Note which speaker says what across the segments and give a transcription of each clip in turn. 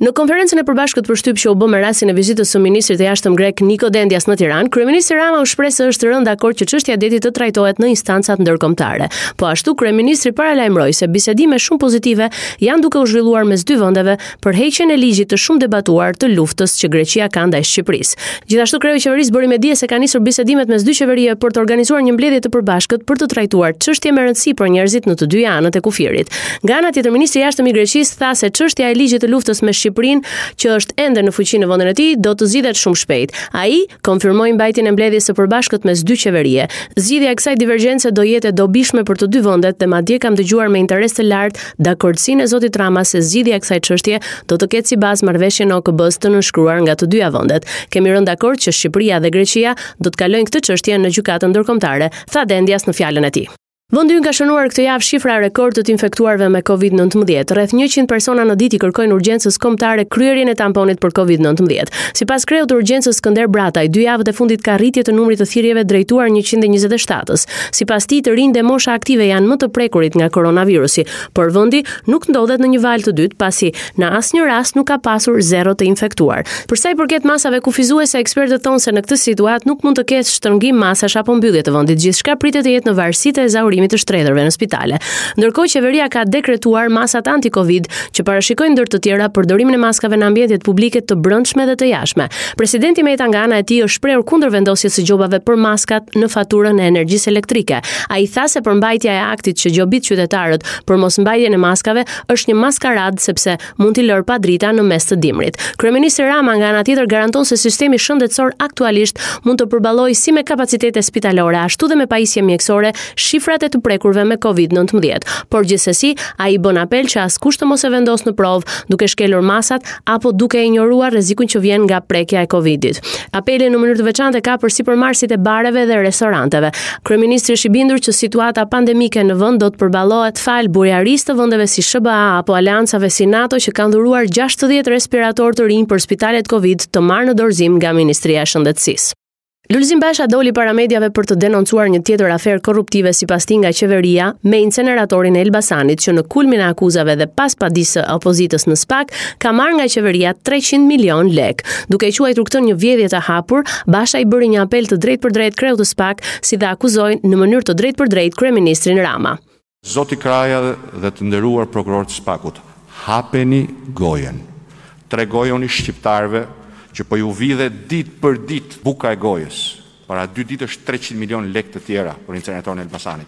Speaker 1: Në konferencën e përbashkët për shtyp që u bë me rastin e vizitës së ministrit të jashtëm grek Niko Dendias në Tiranë, kryeministri Rama u shpreh se është rënë dakord që çështja e detit të trajtohet në instancat ndërkombëtare. Po ashtu kryeministri paralajmëroi se bisedime shumë pozitive janë duke u zhvilluar mes dy vendeve për heqjen e ligjit të shumë debatuar të luftës që Greqia ka ndaj Shqipërisë. Gjithashtu kreu i qeverisë bëri me dije se ka nisur bisedimet mes dy qeverive për të organizuar një mbledhje të përbashkët për të trajtuar çështje me rëndësi për njerëzit në të dy anët e kufirit. Nga ana tjetër, ministri i jashtëm i Greqisë tha se çështja e ligjit të luftës me Shqipërinë, që është ende në fuqi në vendin e tij, do të zgjidhet shumë shpejt. Ai konfirmoi mbajtjen e mbledhjes së përbashkët mes dy qeverie. Zgjidhja e kësaj divergjence do jetë e dobishme për të dy vendet dhe madje kam dëgjuar me interes të lartë dakordsinë e zotit Rama se zgjidhja e kësaj çështje do të ketë si bazë marrëveshjen e OKB-s të nënshkruar nga të dyja vendet. Kemi rënë dakord që Shqipëria dhe Greqia do të kalojnë këtë çështje në gjykatën ndërkombëtare, tha Dendias në fjalën e tij. Vendi ka shënuar këtë javë shifra rekord të infektuarve me COVID-19. Rreth 100 persona në ditë i kërkojnë urgjencës kombëtare kryerjen e tamponit për COVID-19. Sipas kreut të urgjencës Skënder Brataj, 2 javët e fundit ka rritje të numrit të thirrjeve drejtuar 127-ës. Sipas tij, të rinjtë dhe mosha aktive janë më të prekurit nga koronavirusi, por vendi nuk ndodhet në një valë të dytë pasi në asnjë rast nuk ka pasur zero të infektuar. Për sa i përket masave kufizuese, ekspertët thonë se në këtë situatë nuk mund të ketë shtrëngim masash apo mbyllje të vendit. Gjithçka pritet të jetë në varësi të të shtredhërve në spitale. Ndërkohë qeveria ka dekretuar masat anti-Covid që parashikojnë ndër të tjera përdorimin e maskave në ambientet publike të brendshme dhe të jashtme. Presidenti Meta nga ana e tij është shprehur kundër vendosjes së gjobave për maskat në faturën e energjisë elektrike. Ai tha se përmbajtja e aktit që gjobit qytetarët për mosmbajtjen e maskave është një maskarad sepse mund t'i lërë pa drita në mes të dimrit. Kryeministri Rama nga ana tjetër garanton se sistemi shëndetësor aktualisht mund të përballojë si me kapacitete spitalore ashtu dhe me pajisje mjekësore shifrat e të prekurve me COVID-19, por gjithsesi ai bën apel që askush të mos e vendos në provë duke shkelur masat apo duke injoruar rrezikun që vjen nga prekja e COVID-it. Apeli në mënyrë të veçantë ka për sipërmarrësit e bareve dhe restoranteve. Kryeministri është i bindur që situata pandemike në vend do të përballohet fal bujërisë të vendeve si SBA apo aleancave si NATO që kanë dhuruar 60 respiratorë të rinj për spitalet COVID të marrë në dorëzim nga Ministria e Shëndetësisë. Lulzim Basha doli para mediave për të denoncuar një tjetër aferë korruptive sipas tij nga qeveria me inceneratorin e Elbasanit që në kulmin e akuzave dhe pas padisë së opozitës në SPAK ka marrë nga qeveria 300 milion lek. Duke i quajtur këtë një vjedhje të hapur, Basha i bëri një apel të drejtpërdrejtë kreut të SPAK si dhe akuzoi në mënyrë të drejtpërdrejtë kryeministrin Rama.
Speaker 2: Zoti Kraja dhe të nderuar prokurorët të SPAK-ut, hapeni gojen. Tregojoni shqiptarëve që po ju vidhe ditë për ditë buka e gojës. Para 2 ditësh 300 milion lek të tjera për inceneratorin e Elbasanit.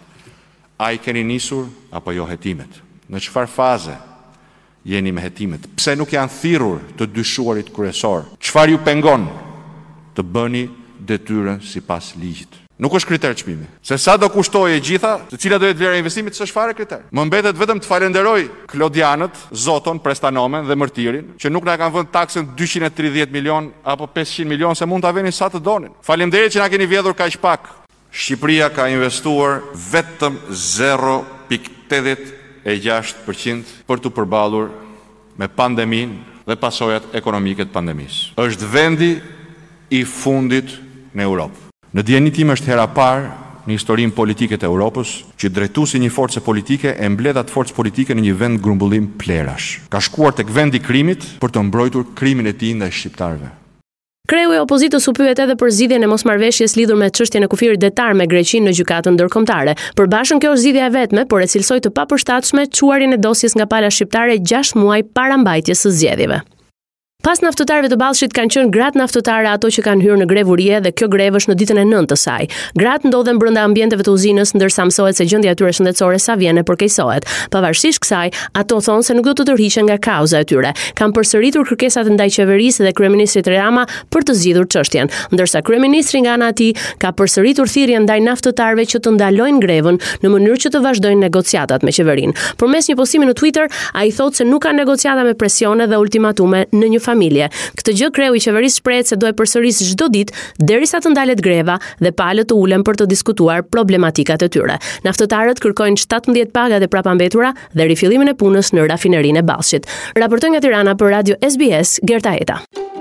Speaker 2: A i keni nisur apo jo hetimet? Në çfarë faze jeni me hetimet? Pse nuk janë thirrur të dyshuarit kryesor? Çfarë ju pengon të bëni detyrën sipas ligjit? Nuk është kriter çmimi. Se sa do kushtojë e gjitha, se cila do jetë vlera e investimit, s'është fare kriter. Më mbetet vetëm të falenderoj Klodianët, Zoton, Prestanomen dhe Mërtirin, që nuk na kanë vënë taksën 230 milion apo 500 milion se mund ta vënin sa të donin. Faleminderit që na keni vjedhur kaq pak. Shqipëria ka investuar vetëm 0.86% për të përballur me pandeminë dhe pasojat ekonomike të pandemisë. Është vendi i fundit në Europë. Në dijenin tim është hera parë në historinë politike të Europës që drejtuesi një force politike e mbledh atë forcë politike në një vend grumbullim plerash. Ka shkuar tek vendi i krimit për të mbrojtur krimin e tij ndaj shqiptarëve.
Speaker 1: Kreu i opozitës u pyet edhe për zgjidhjen e mosmarrveshjes lidhur me çështjen e kufirit detar me Greqinë në gjykatën ndërkombëtare. Përbashkën kjo është zgjidhja e vetme, por e cilësoi të papërshtatshme çuarjen e dosjes nga pala shqiptare 6 muaj para mbajtjes së zgjedhjeve. Pas naftëtarëve të Ballshit kanë qenë gratë naftëtare ato që kanë hyrë në grevurie dhe kjo grevë është në ditën e 9 të saj. Gratë ndodhen brenda ambienteve të uzinës ndërsa mësohet se gjendja e tyre shëndetësore sa vjen e përkeqësohet. Pavarësisht kësaj, ato thonë se nuk do të tërhiqen nga kauza e tyre. Kanë përsëritur kërkesat ndaj qeverisë dhe kryeministrit Rama për të zgjidhur çështjen, ndërsa kryeministri nga ana e tij ka përsëritur thirrjen ndaj naftëtarëve që të ndalojnë grevën në mënyrë që të vazhdojnë negociatat me qeverinë. Përmes një postimi në Twitter, ai thotë se nuk ka negociata me presione dhe ultimatume në një familje. Këtë gjë kreu i qeverisë shprehet se do e përsërisë çdo ditë derisa të ndalet greva dhe palët të ulen për të diskutuar problematikat e tyre. Naftëtarët kërkojnë 17 pagat e prapambetura dhe rifillimin e punës në rafinerinë e Ballshit. Raportoi nga Tirana për Radio SBS, Gerta Eta.